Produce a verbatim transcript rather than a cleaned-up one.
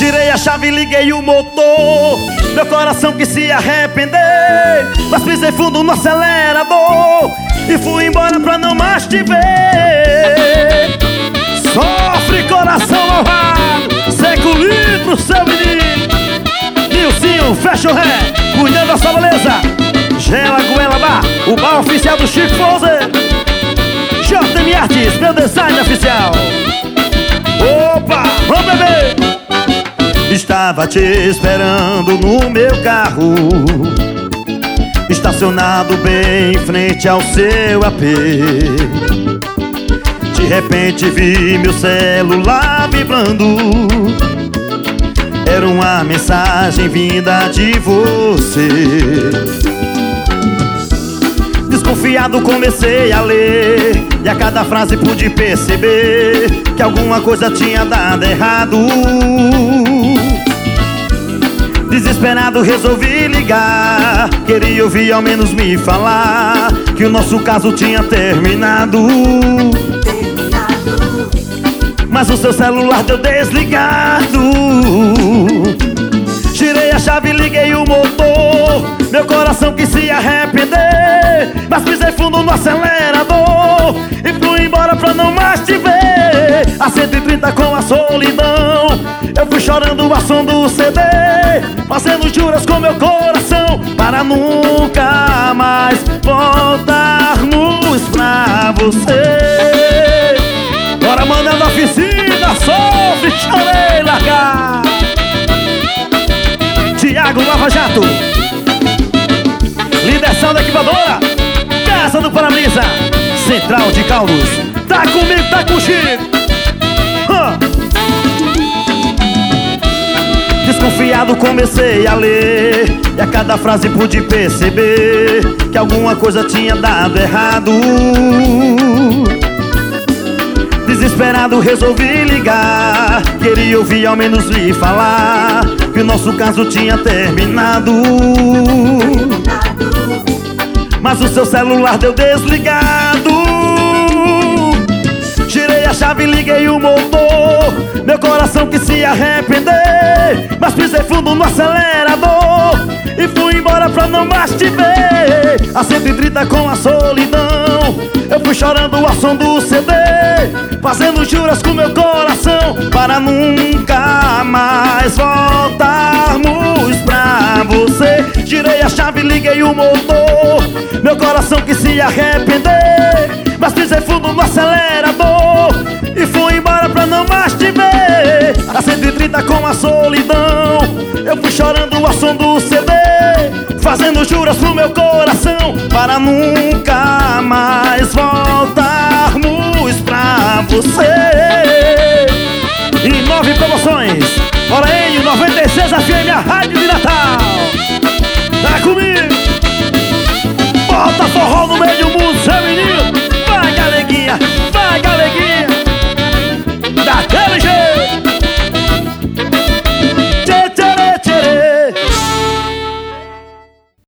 Tirei a chave, liguei o motor. Meu coração quis se arrepender, mas pisei fundo no acelerador e fui embora pra não mais te ver. Sofre, coração malvado, seca o litro, seu menino. Nilcinho, fecha o ré, cuidando da sua beleza. Gela, goela, bar, o bar oficial do Chico Fozer. J M Artes, meu design oficial. Opa, vamos beber. Estava te esperando no meu carro, estacionado bem em frente ao seu A P. De repente vi meu celular vibrando. Era uma mensagem vinda de você. Desconfiado comecei a ler, e a cada frase pude perceber que alguma coisa tinha dado errado. Desesperado resolvi ligar, queria ouvir ao menos me falar que o nosso caso tinha terminado. Mas o seu celular deu desligado. Tirei a chave, liguei o motor. Meu coração quis se arrepender, mas pisei fundo no acelerador e fui embora pra não mais te ver. A cento e trinta com a solidão, eu fui chorando a som do C D, fazendo juras com meu coração para nunca mais voltarmos pra você. Bora, manda da oficina, sofre, chorei, largar. Tiago Lava Jato, liderança da equivadora, Casa do Parabrisa, Central de Caldos. Tá comigo, tá com o Chico. huh. Desconfiado comecei a ler, e a cada frase pude perceber que alguma coisa tinha dado errado. Desesperado resolvi ligar, queria ouvir ao menos lhe falar que o nosso caso tinha terminado. Mas o seu celular deu desligado. Tirei a chave, liguei o motor. Meu coração quis se arrepender, mas pisei fundo no acelerador e fui embora pra não mais te ver. A cento e trinta com a solidão, eu fui chorando ao som do C D, fazendo juras com meu coração para nunca mais voltarmos pra você. Tirei a chave, liguei o motor. Meu coração quis se arrepender, mas pisei fundo no acelerador e fui embora pra não mais te ver. A cento e trinta com a solidão, eu fui chorando ao som do C D, fazendo juras pro meu coração para nunca mais voltarmos pra você. E nove promoções, Orenho noventa e